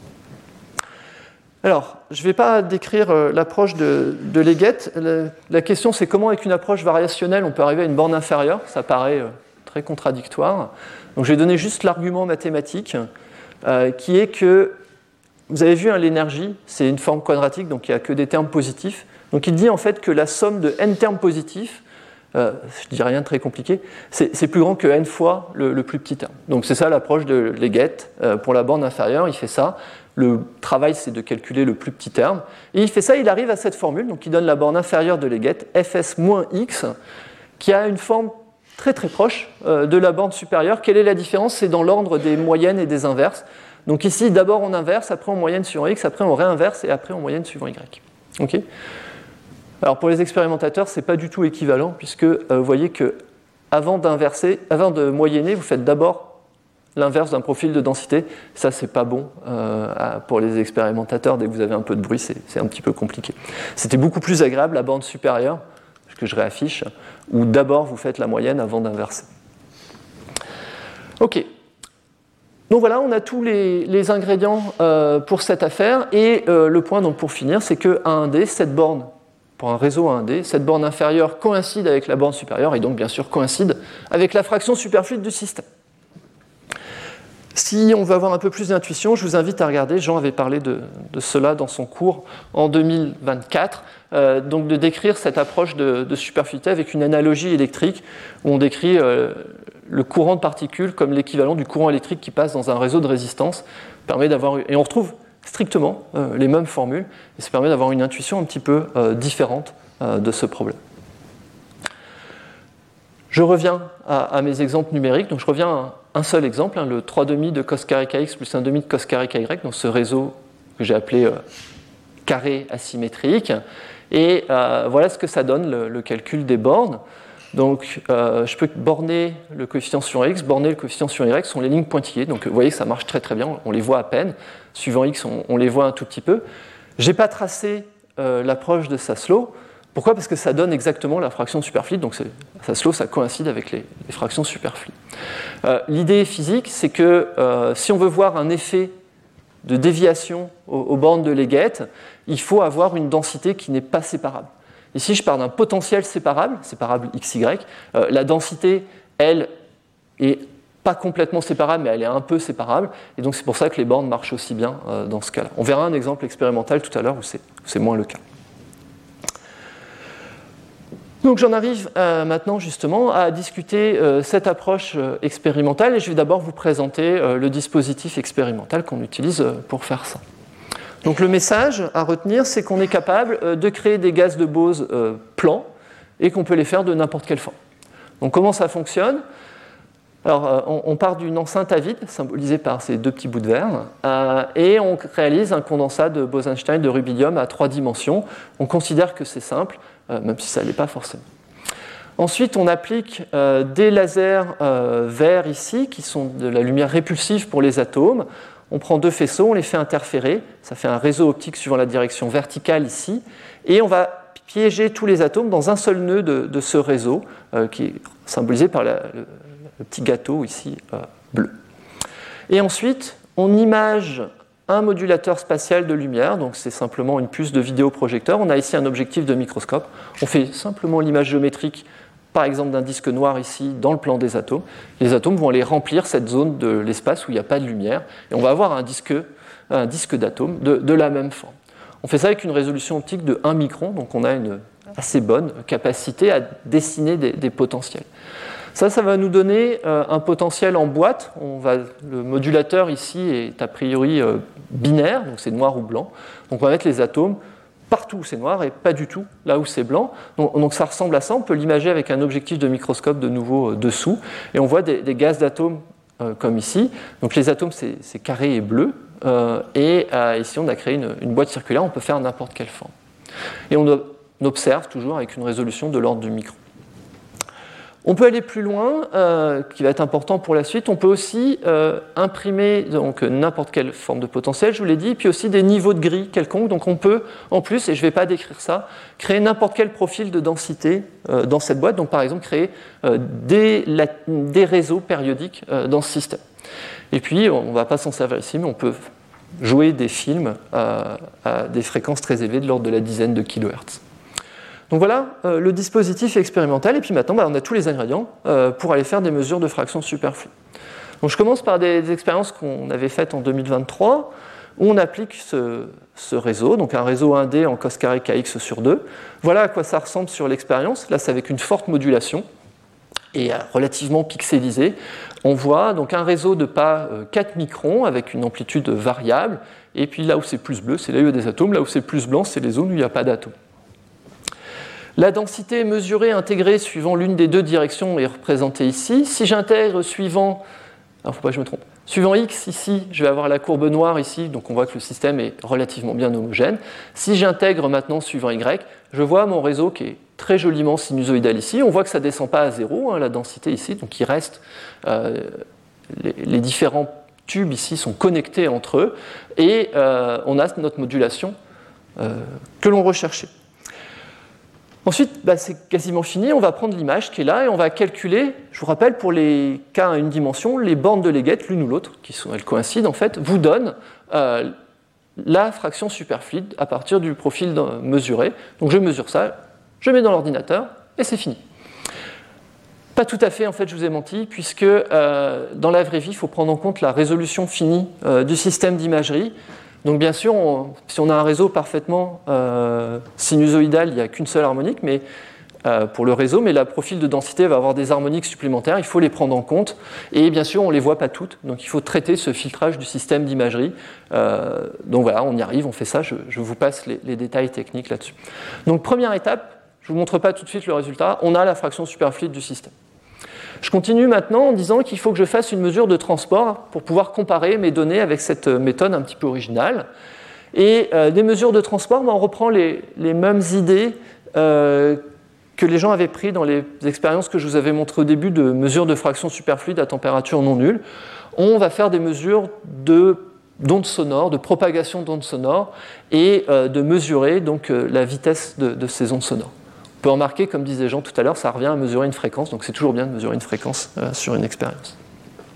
Alors, je ne vais pas décrire euh, l'approche de, de Leggett. La, la question, c'est comment, avec une approche variationnelle, on peut arriver à une borne inférieure. Ça paraît euh, très contradictoire. Donc, je vais donner juste l'argument mathématique, euh, qui est que, vous avez vu, hein, l'énergie, c'est une forme quadratique, donc il n'y a que des termes positifs. Donc, il dit en fait que la somme de n termes positifs, euh, je ne dis rien de très compliqué, c'est, c'est plus grand que n fois le, le plus petit terme. Donc, c'est ça l'approche de Leggett. Euh, pour la borne inférieure, il fait ça. Le travail, c'est de calculer le plus petit terme. Et il fait ça, il arrive à cette formule, donc il donne la borne inférieure de Leggett, fs moins x, qui a une forme très très proche euh, de la borne supérieure. Quelle est la différence ? C'est dans l'ordre des moyennes et des inverses. Donc ici, d'abord on inverse, après on moyenne suivant x, après on réinverse, et après on moyenne suivant y. Okay ? Alors pour les expérimentateurs, ce n'est pas du tout équivalent, puisque euh, vous voyez que avant d'inverser, avant de moyenner, vous faites d'abord l'inverse d'un profil de densité. Ça, c'est pas bon euh, pour les expérimentateurs. Dès que vous avez un peu de bruit, c'est, c'est un petit peu compliqué. C'était beaucoup plus agréable la borne supérieure, que je réaffiche, où d'abord vous faites la moyenne avant d'inverser. Ok. Donc voilà, on a tous les, les ingrédients euh, pour cette affaire. Et euh, le point, donc, pour finir, c'est que A un D, cette borne, pour un réseau A un D, cette borne inférieure coïncide avec la borne supérieure et donc bien sûr coïncide avec la fraction superfluide du système. Si on veut avoir un peu plus d'intuition, je vous invite à regarder, Jean avait parlé de, de cela dans son cours en deux mille vingt-quatre, euh, donc de décrire cette approche de, de superfluidité avec une analogie électrique où on décrit euh, le courant de particules comme l'équivalent du courant électrique qui passe dans un réseau de résistance, permet d'avoir, et on retrouve strictement euh, les mêmes formules, et ça permet d'avoir une intuition un petit peu euh, différente euh, de ce problème. Je reviens à, à mes exemples numériques, donc je reviens à un seul exemple, hein, le trois demi de cos carré kx plus un demi de cos carré ky, dans ce réseau que j'ai appelé euh, carré asymétrique. Et euh, voilà ce que ça donne, le, le calcul des bornes. Donc euh, je peux borner le coefficient sur x, borner le coefficient sur y, ce sont les lignes pointillées. Donc vous voyez que ça marche très très bien, on les voit à peine. Suivant x, on, on les voit un tout petit peu. Je n'ai pas tracé euh, l'approche de Saslow. Pourquoi ? Parce que ça donne exactement la fraction superfluide, donc c'est, Saslow, ça coïncide avec les, les fractions superfluides. Euh, l'idée physique, c'est que euh, si on veut voir un effet de déviation aux, aux bornes de Leggett, il faut avoir une densité qui n'est pas séparable. Ici, je pars d'un potentiel séparable, séparable xy. Euh, la densité, elle, est pas complètement séparable, mais elle est un peu séparable. Et donc, c'est pour ça que les bornes marchent aussi bien euh, dans ce cas-là. On verra un exemple expérimental tout à l'heure où c'est, où c'est moins le cas. Donc, j'en arrive euh, maintenant justement à discuter euh, cette approche euh, expérimentale. Et je vais d'abord vous présenter euh, le dispositif expérimental qu'on utilise euh, pour faire ça. Donc, le message à retenir, c'est qu'on est capable euh, de créer des gaz de Bose euh, plans et qu'on peut les faire de n'importe quelle forme. Donc, comment ça fonctionne ? Alors, on part d'une enceinte à vide, symbolisée par ces deux petits bouts de verre, euh, et on réalise un condensat de Bose-Einstein de rubidium à trois dimensions. On considère que c'est simple, euh, même si ça ne l'est pas forcément. Ensuite, on applique euh, des lasers euh, verts ici, qui sont de la lumière répulsive pour les atomes. On prend deux faisceaux, on les fait interférer. Ça fait un réseau optique suivant la direction verticale ici. Et on va piéger tous les atomes dans un seul nœud de, de ce réseau, euh, qui est symbolisé par la... Le, le petit gâteau ici euh, bleu. Et ensuite, on image un modulateur spatial de lumière, donc c'est simplement une puce de vidéoprojecteur. On a ici un objectif de microscope. On fait simplement l'image géométrique, par exemple d'un disque noir ici, dans le plan des atomes. Les atomes vont aller remplir cette zone de l'espace où il n'y a pas de lumière, et on va avoir un disque, un disque d'atomes de, de la même forme. On fait ça avec une résolution optique de un micron, donc on a une assez bonne capacité à dessiner des, des potentiels. Ça, ça va nous donner euh, un potentiel en boîte. On va, le modulateur ici est a priori euh, binaire, donc c'est noir ou blanc. Donc on va mettre les atomes partout où c'est noir et pas du tout là où c'est blanc. Donc, donc ça ressemble à ça. On peut l'imager avec un objectif de microscope de nouveau euh, dessous. Et on voit des, des gaz d'atomes euh, comme ici. Donc les atomes, c'est, c'est carré et bleu. Euh, et euh, ici, on a créé une, une boîte circulaire. On peut faire n'importe quelle forme. Et on, on observe toujours avec une résolution de l'ordre du micron. On peut aller plus loin, euh, qui va être important pour la suite. On peut aussi euh, imprimer donc, n'importe quelle forme de potentiel, je vous l'ai dit, puis aussi des niveaux de gris quelconques. Donc on peut, en plus, et je ne vais pas décrire ça, créer n'importe quel profil de densité euh, dans cette boîte. Donc par exemple, créer euh, des, la, des réseaux périodiques euh, dans ce système. Et puis, on ne va pas s'en servir ici, mais on peut jouer des films à, à des fréquences très élevées de l'ordre de la dizaine de kilohertz. Donc voilà euh, le dispositif expérimental, et puis maintenant bah, on a tous les ingrédients euh, pour aller faire des mesures de fractions superflues. Donc je commence par des, des expériences qu'on avait faites en deux mille vingt-trois, où on applique ce, ce réseau, donc un réseau un D en cos carré kx sur deux. Voilà à quoi ça ressemble sur l'expérience. Là c'est avec une forte modulation et relativement pixelisé. On voit donc un réseau de pas euh, quatre microns avec une amplitude variable, et puis là où c'est plus bleu, c'est là où il y a des atomes, là où c'est plus blanc, c'est les zones où il n'y a pas d'atomes. La densité mesurée intégrée suivant l'une des deux directions est représentée ici. Si j'intègre suivant, alors faut pas que je me trompe, suivant x ici, je vais avoir la courbe noire ici, donc on voit que le système est relativement bien homogène. Si j'intègre maintenant suivant y, je vois mon réseau qui est très joliment sinusoïdal ici. On voit que ça ne descend pas à zéro, hein, la densité ici, donc il reste, euh, les, les différents tubes ici sont connectés entre eux, et euh, on a notre modulation euh, que l'on recherchait. Ensuite, bah, c'est quasiment fini, on va prendre l'image qui est là et on va calculer, je vous rappelle, pour les cas à une dimension, les bornes de Leggett, l'une ou l'autre, qui sont, elles coïncident en fait, vous donnent euh, la fraction superfluide à partir du profil mesuré. Donc je mesure ça, je mets dans l'ordinateur et c'est fini. Pas tout à fait, en fait, je vous ai menti, puisque euh, dans la vraie vie, il faut prendre en compte la résolution finie euh, du système d'imagerie. Donc bien sûr, on, si on a un réseau parfaitement euh, sinusoïdal, il n'y a qu'une seule harmonique mais, euh, pour le réseau, mais le profil de densité va avoir des harmoniques supplémentaires, il faut les prendre en compte, et bien sûr, on ne les voit pas toutes, donc il faut traiter ce filtrage du système d'imagerie. Euh, donc voilà, on y arrive, on fait ça, je, je vous passe les, les détails techniques là-dessus. Donc première étape, je ne vous montre pas tout de suite le résultat, on a la fraction superfluide du système. Je continue maintenant en disant qu'il faut que je fasse une mesure de transport pour pouvoir comparer mes données avec cette méthode un petit peu originale. Et euh, des mesures de transport, ben, on reprend les, les mêmes idées euh, que les gens avaient prises dans les expériences que je vous avais montrées au début de mesures de fractions superfluides à température non nulle. On va faire des mesures de, d'ondes sonores, de propagation d'ondes sonores et euh, de mesurer donc, euh, la vitesse de, de ces ondes sonores. On peut remarquer, comme disaient Jean tout à l'heure, ça revient à mesurer une fréquence, donc c'est toujours bien de mesurer une fréquence euh, sur une expérience.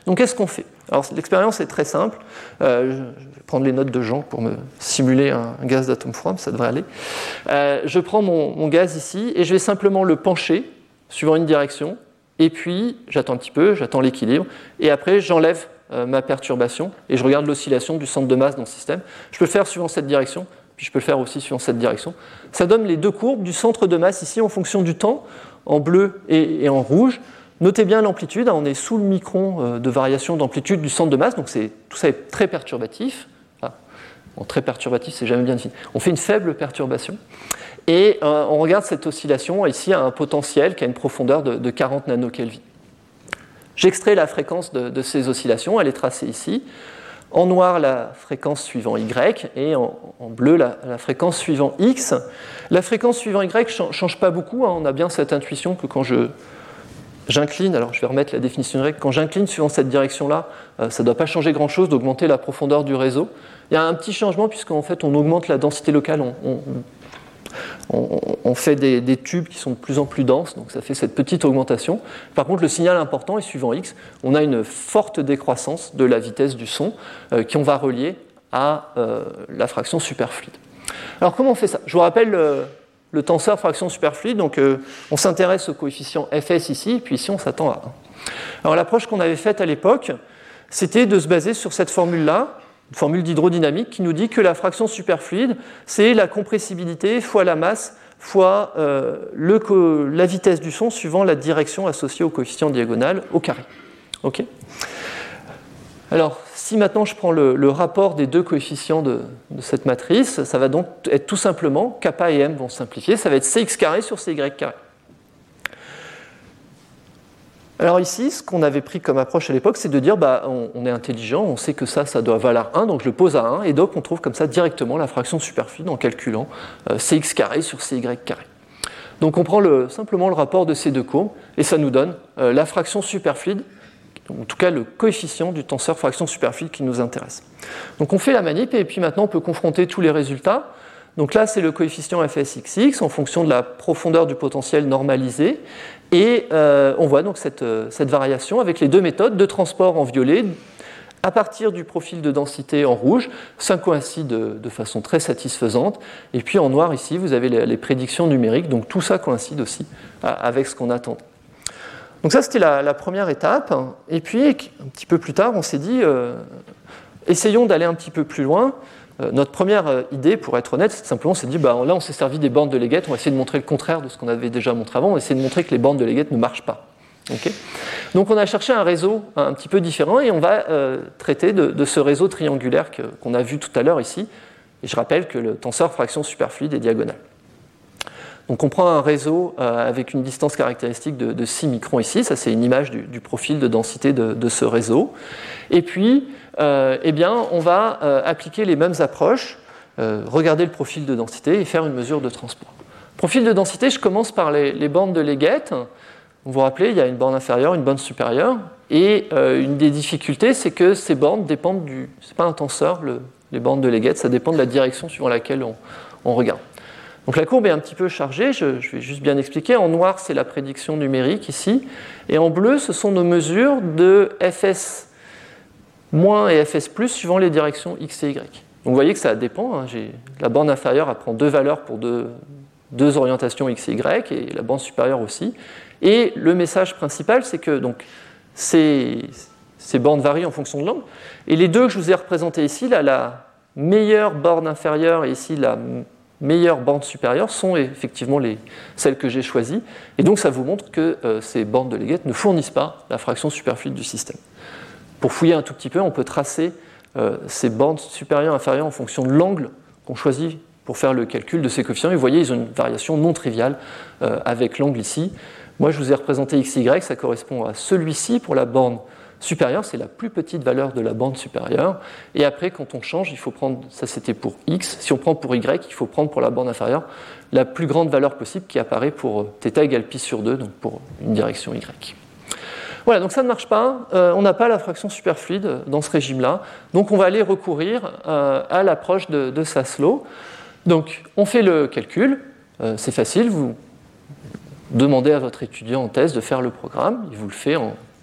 Donc qu'est-ce qu'on fait? Alors l'expérience est très simple. Euh, je vais prendre les notes de Jean pour me simuler un, un gaz d'atome froid, ça devrait aller. Euh, je prends mon, mon gaz ici et je vais simplement le pencher suivant une direction. Et puis j'attends un petit peu, j'attends l'équilibre. Et après j'enlève euh, ma perturbation et je regarde l'oscillation du centre de masse dans le système. Je peux le faire suivant cette direction, puis je peux le faire aussi suivant cette direction. Ça donne les deux courbes du centre de masse ici en fonction du temps, en bleu et, et en rouge. Notez bien l'amplitude, on est sous le micron de variation d'amplitude du centre de masse, donc c'est, tout ça est très perturbatif. Ah, bon, très perturbatif, c'est jamais bien défini. On fait une faible perturbation. Et euh, on regarde cette oscillation ici à un potentiel qui a une profondeur de, de quarante nanokelvin. J'extrais la fréquence de, de ces oscillations, elle est tracée ici. En noir, la fréquence suivant Y, et en, en bleu, la, la fréquence suivant X. La fréquence suivant Y ne change pas beaucoup, hein, on a bien cette intuition que quand je... J'incline, alors je vais remettre la définition de règle, quand j'incline suivant cette direction-là, euh, ça ne doit pas changer grand-chose d'augmenter la profondeur du réseau. Il y a un petit changement puisqu'en fait on augmente la densité locale, on, on, on, on fait des, des tubes qui sont de plus en plus denses, donc ça fait cette petite augmentation. Par contre le signal important est suivant X, on a une forte décroissance de la vitesse du son euh, qu'on va relier à euh, la fraction superfluide. Alors comment on fait ça? Je vous rappelle... Euh, le tenseur fraction superfluide, donc euh, on s'intéresse au coefficient Fs ici, puis ici on s'attend à un. Alors l'approche qu'on avait faite à l'époque, c'était de se baser sur cette formule-là, une formule d'hydrodynamique qui nous dit que la fraction superfluide, c'est la compressibilité fois la masse fois euh, le co- la vitesse du son suivant la direction associée au coefficient diagonal au carré. Okay. Alors, si maintenant je prends le, le rapport des deux coefficients de, de cette matrice, ça va donc être tout simplement, kappa et m vont simplifier, ça va être cx carré sur cy carré. Alors ici, ce qu'on avait pris comme approche à l'époque, c'est de dire, bah, on, on est intelligent, on sait que ça, ça doit valoir un, donc je le pose à un, et donc on trouve comme ça directement la fraction superfluide en calculant euh, cx carré sur cy carré. Donc on prend le, simplement le rapport de ces deux courbes, et ça nous donne euh, la fraction superfluide, en tout cas le coefficient du tenseur fraction superfluide qui nous intéresse. Donc on fait la manip et puis maintenant on peut confronter tous les résultats. Donc là c'est le coefficient Fsxx en fonction de la profondeur du potentiel normalisé et euh, on voit donc cette, cette variation avec les deux méthodes de transport en violet à partir du profil de densité en rouge. Ça coïncide de, de façon très satisfaisante et puis en noir ici vous avez les, les prédictions numériques, donc tout ça coïncide aussi avec ce qu'on attend. Donc ça, c'était la, la première étape. Et puis, un petit peu plus tard, on s'est dit, euh, essayons d'aller un petit peu plus loin. Euh, notre première euh, idée, pour être honnête, c'est simplement, on s'est dit, bah, là, on s'est servi des bornes de Leggett, on va essayer de montrer le contraire de ce qu'on avait déjà montré avant, on va essayer de montrer que les bornes de Leggett ne marchent pas. Okay. Donc on a cherché un réseau un petit peu différent et on va euh, traiter de, de ce réseau triangulaire que, qu'on a vu tout à l'heure ici. Et je rappelle que le tenseur fraction superfluide est diagonal. Donc on prend un réseau euh, avec une distance caractéristique de, de six microns ici, ça c'est une image du, du profil de densité de, de ce réseau. Et puis, euh, eh bien, on va euh, appliquer les mêmes approches, euh, regarder le profil de densité et faire une mesure de transport. Profil de densité, je commence par les, les bornes de Leggett. Vous vous rappelez, il y a une borne inférieure, une borne supérieure, et euh, une des difficultés, c'est que ces bornes dépendent du... C'est pas un tenseur, le, les bornes de Leggett, ça dépend de la direction suivant laquelle on, on regarde. Donc la courbe est un petit peu chargée, je, je vais juste bien expliquer. En noir, c'est la prédiction numérique ici, et en bleu, ce sont nos mesures de Fs- et Fs plus suivant les directions x et y. Donc vous voyez que ça dépend, hein. J'ai, la borne inférieure elle prend deux valeurs pour deux, deux orientations x et y, et la borne supérieure aussi. Et le message principal, c'est que donc, ces, ces bornes varient en fonction de l'angle, et les deux que je vous ai représentés ici, là, la meilleure borne inférieure et ici la meilleures bornes supérieures sont effectivement les, celles que j'ai choisies. Et donc ça vous montre que euh, ces bornes de Leggett ne fournissent pas la fraction superfluide du système. Pour fouiller un tout petit peu, on peut tracer euh, ces bornes supérieures et inférieures en fonction de l'angle qu'on choisit pour faire le calcul de ces coefficients. Et vous voyez, ils ont une variation non triviale euh, avec l'angle ici. Moi, je vous ai représenté x, y, ça correspond à celui-ci pour la borne supérieure, c'est la plus petite valeur de la borne supérieure. Et après, quand on change, il faut prendre, ça c'était pour x, si on prend pour y, il faut prendre pour la borne inférieure la plus grande valeur possible qui apparaît pour θ égale pi sur deux, donc pour une direction y. Voilà, donc ça ne marche pas, euh, on n'a pas la fraction superfluide dans ce régime-là, donc on va aller recourir euh, à l'approche de, de Saslow. Donc on fait le calcul, euh, c'est facile, vous demandez à votre étudiant en thèse de faire le programme, il vous le fait en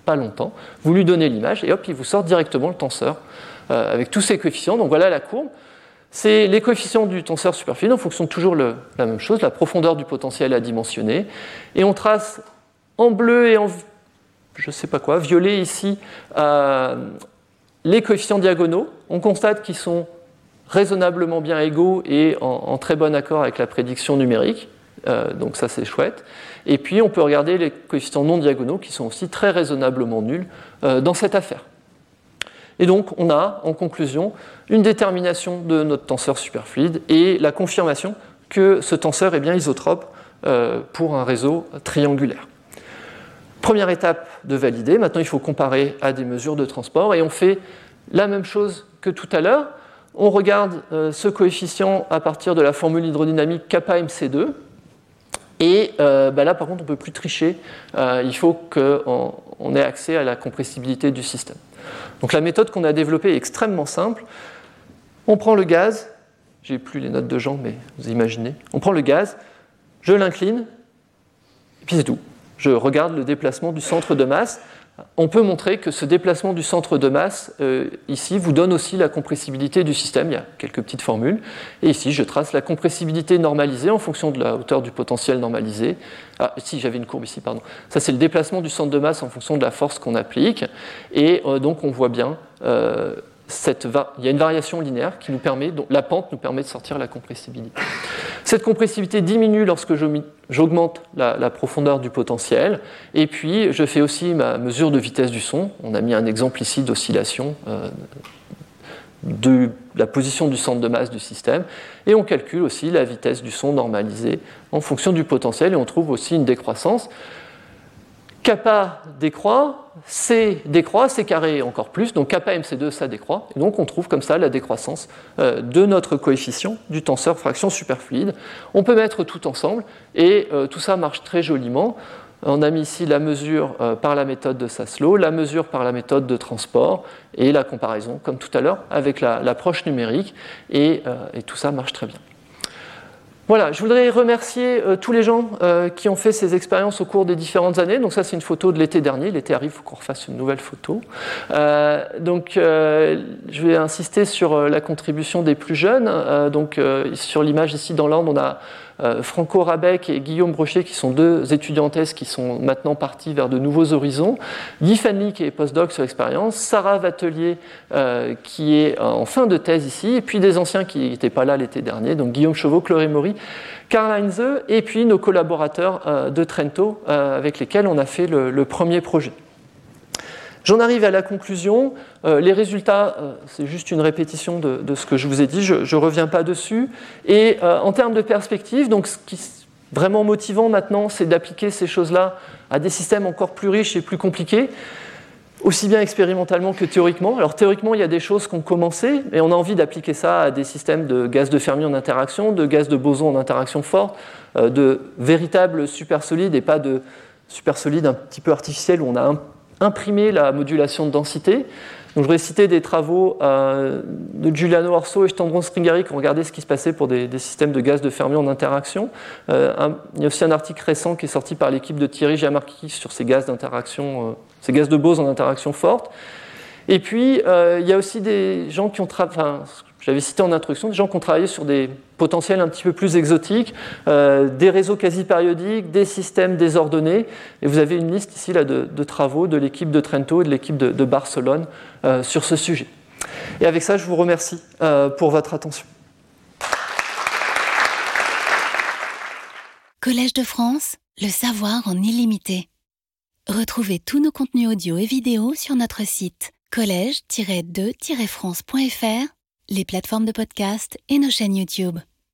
pas longtemps, vous lui donnez l'image et hop, il vous sort directement le tenseur euh, avec tous ses coefficients. Donc voilà la courbe. C'est les coefficients du tenseur superfluide en fonction de toujours le, la même chose, la profondeur du potentiel adimensionné. Et on trace en bleu et en je ne sais pas quoi, violet ici, euh, les coefficients diagonaux. On constate qu'ils sont raisonnablement bien égaux et en, en très bon accord avec la prédiction numérique. Euh, donc ça c'est chouette. Et puis on peut regarder les coefficients non diagonaux qui sont aussi très raisonnablement nuls euh, dans cette affaire. Et donc on a en conclusion une détermination de notre tenseur superfluide et la confirmation que ce tenseur est bien isotrope euh, pour un réseau triangulaire. Première étape de valider, maintenant il faut comparer à des mesures de transport et on fait la même chose que tout à l'heure. On regarde euh, ce coefficient à partir de la formule hydrodynamique kappa M C deux. Et euh, bah là, par contre, on ne peut plus tricher. Euh, il faut qu'on on ait accès à la compressibilité du système. Donc la méthode qu'on a développée est extrêmement simple. On prend le gaz, j'ai plus les notes de Jean, mais vous imaginez. On prend le gaz, je l'incline, et puis c'est tout. Je regarde le déplacement du centre de masse. On peut montrer que ce déplacement du centre de masse, euh, ici, vous donne aussi la compressibilité du système. Il y a quelques petites formules. Et ici, je trace la compressibilité normalisée en fonction de la hauteur du potentiel normalisé. Ah, si, j'avais une courbe ici, pardon. Ça, c'est le déplacement du centre de masse en fonction de la force qu'on applique. Et euh, donc, on voit bien, euh, cette va- il y a une variation linéaire qui nous permet, donc la pente nous permet de sortir la compressibilité. Cette compressibilité diminue lorsque j'augmente la, la profondeur du potentiel. Et puis, je fais aussi ma mesure de vitesse du son. On a mis un exemple ici d'oscillation euh, de la position du centre de masse du système. Et on calcule aussi la vitesse du son normalisée en fonction du potentiel. Et on trouve aussi une décroissance. Kappa décroît, C décroît, C carré encore plus, donc kappa M C deux, ça décroît. Et donc on trouve comme ça la décroissance euh, de notre coefficient du tenseur fraction superfluide. On peut mettre tout ensemble et euh, tout ça marche très joliment. On a mis ici la mesure euh, par la méthode de Saslow, la mesure par la méthode de transport et la comparaison, comme tout à l'heure, avec la, l'approche numérique. Et, euh, et tout ça marche très bien. Voilà, je voudrais remercier euh, tous les gens euh, qui ont fait ces expériences au cours des différentes années. Donc ça, c'est une photo de l'été dernier. L'été arrive, il faut qu'on refasse une nouvelle photo. Euh, donc, euh, je vais insister sur euh, la contribution des plus jeunes. Euh, donc, euh, sur l'image ici dans l'Inde, on a euh, Franco Rabec et Guillaume Brochet, qui sont deux étudiantesses qui sont maintenant partis vers de nouveaux horizons. Guy Fanly, qui est postdoc sur l'expérience. Sarah Vatelier, euh, qui est en fin de thèse ici. Et puis des anciens qui n'étaient pas là l'été dernier. Donc, Guillaume Chauveau, Chloé Maury, Karl Heinze, et puis nos collaborateurs euh, de Trento, euh, avec lesquels on a fait le, le premier projet. J'en arrive à la conclusion. Euh, les résultats, euh, c'est juste une répétition de, de ce que je vous ai dit, je ne reviens pas dessus. Et euh, en termes de perspective, donc ce qui est vraiment motivant maintenant, c'est d'appliquer ces choses-là à des systèmes encore plus riches et plus compliqués, aussi bien expérimentalement que théoriquement. Alors théoriquement, il y a des choses qui ont commencé, mais on a envie d'appliquer ça à des systèmes de gaz de Fermi en interaction, de gaz de boson en interaction forte, euh, de véritables supersolides et pas de supersolides un petit peu artificiels où on a un imprimer la modulation de densité. Donc, je voudrais citer des travaux euh, de Giuliano Orso et Stambron Stringari qui ont regardé ce qui se passait pour des, des systèmes de gaz de Fermi en interaction. Euh, un, il y a aussi un article récent qui est sorti par l'équipe de Thierry Giamarchi sur ces gaz d'interaction, euh, ces gaz de Bose en interaction forte. Et puis, euh, il y a aussi des gens qui ont travaillé, enfin, j'avais cité en introduction, des gens qui ont travaillé sur des potentiels un petit peu plus exotiques, euh, des réseaux quasi-périodiques, des systèmes désordonnés. Et vous avez une liste ici là, de, de travaux de l'équipe de Trento et de l'équipe de, de Barcelone euh, sur ce sujet. Et avec ça, je vous remercie euh, pour votre attention. Collège de France, le savoir en illimité. Retrouvez tous nos contenus audio et vidéo sur notre site collège tiret de tiret france point f r, les plateformes de podcast et nos chaînes YouTube.